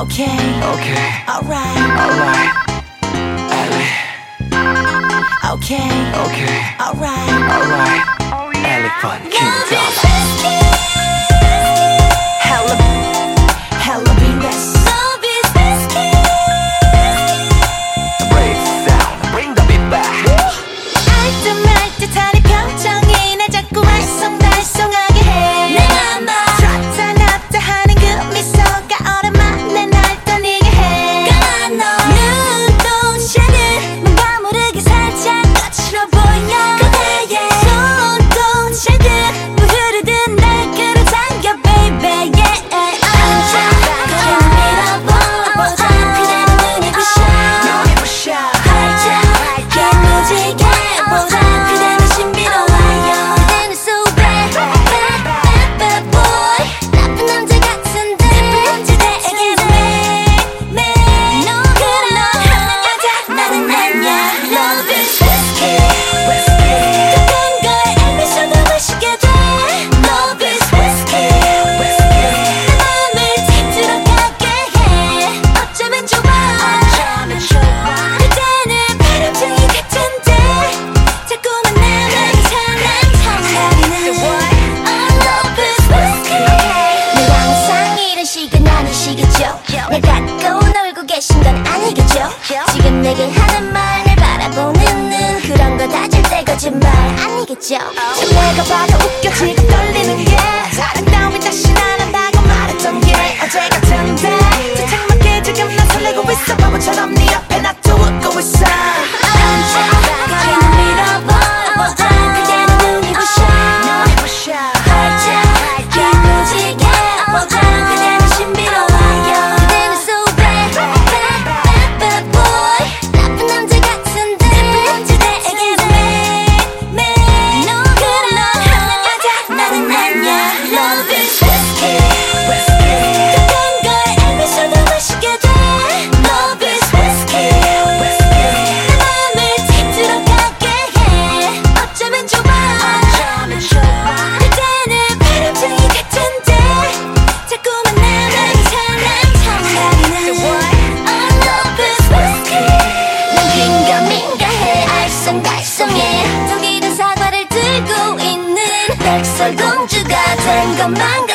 Okay, okay, alright, alright. Ellie, okay, okay, alright. alright. Elephant Kingdom. Hella, hella Venus. Brave sound, bring the beat back. 알듯말 듯한 표정이 날 자꾸 알쏭달쏭하게 해. 내가 너 좋다 낫다 하는 그 미소가 오랜만에 날 떠니게 해. 까만 너 눈동자는 뭔가 모르게 살짝 거칠어 보여. 그대의 손동자는 뭐 흐르듯 날 끌어당겨 baby yeah. 앉아 밀어보자 그대는 눈이 부셔. 눈이 부셔. 활짝 야무지게 보자 그대는 신비로워요. 그대는 so bad, bad, bad, bad boy. 나쁜 남자 같은데 그대에게 매일 너 그런 여자 나는 아냐. Love is whiskey, 뜨거운 걸 알면서도 마시게 돼. Love is whiskey, 내 마음을 틱 들어가게 해. 어쩌면 좋아 그대는 바람둥이 같은데 자꾸만 나만 사랑하는 Love is whiskey. 늘 항상 이런 시간 아니시겠죠? 날 갖고 놀고 계신 건 아니겠죠? 지금 내게 하는 말 날 바라보는 눈 그런 거 다질 때 거짓말 아니겠죠? 참 내가 봐도 웃겨 지금 떨리는 게 사랑 따윈 다시 안 한다고 말했던 게 어제 같은데 채팅맞게 지금 난 설레고 있어 바보처럼 네 앞에 나 또 웃고 있어. 앉아 밀어보자 그대는 눈이 부셔. 활짝 야무지게 보자 그대는 신비로워요. 그대는 so bad, bad, bad, bad boy. 나쁜 남자 같은데 그대에게 매일 너 그런 여자 나는 아냐. Love is whiskey, 뜨거운 걸 알면서도 마시게 돼. Love is whiskey, 내 마음을 틱 들어가게 해. 어쩌면 좋아 그대는 바람둥이 같은데 자꾸만 나만 사랑하는 Love is whiskey. 난 긴가민가해 알쏭달쏭해 독이든 사과를 들고 있는 백설공주가 된 것만